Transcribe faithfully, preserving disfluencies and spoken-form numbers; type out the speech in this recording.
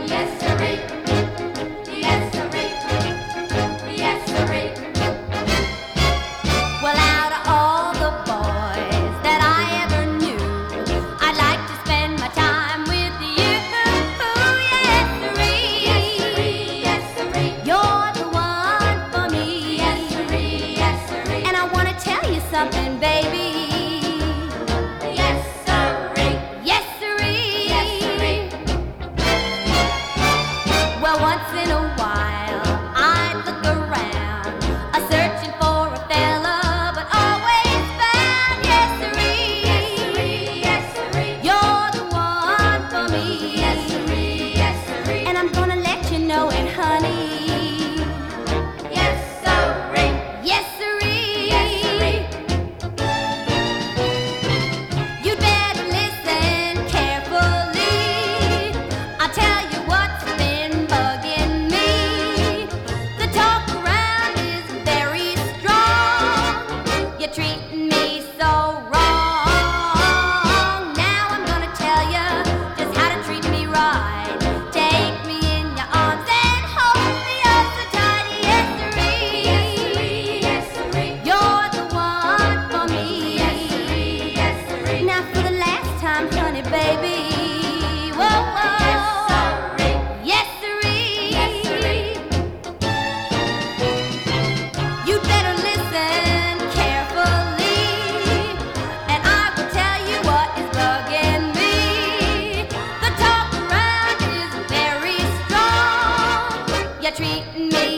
Yes, sirree. Yes, sirree. Yes, sirree. Well, out of all the boys that I ever knew, I'd like to spend my time with you. Yes, sirree. Yes, sirree. Yes, sirree. You're the one for me. Yes, sirree. Yes, sirree. And I want to tell you something, baby. Yes, sirree. Yes, sirree. Yes, sirree. Well, once in a while, I'd look around, a searching for a fella, but always found. Yes, sirree. Yes, sirree. Yes, sirree. You're the one for me. Yes, sirree. Yes, sirree. And I'm gonna let you know it, honey. Yes, sirree. Yes, sirree. Yes, sirree. You'd better listen carefully. I'll tell you what's been bugging me. The talk around is very strong. You're treating me so wrong. Now I'm gonna tell you just how to treat me right. Take me in your arms and hold me up so tight. Yes, sirree. Yes, sirree. Yes, sirree. You're the one for me. Yes, sirree. Yes, sirree. Now for the last time, honey, baby. Whoa, whoa. Yes, sirree. Yes, sirree. Yes, sirree. You'd better listen carefully, and I will tell you what is bugging me. The talk around is very strong. You're treating me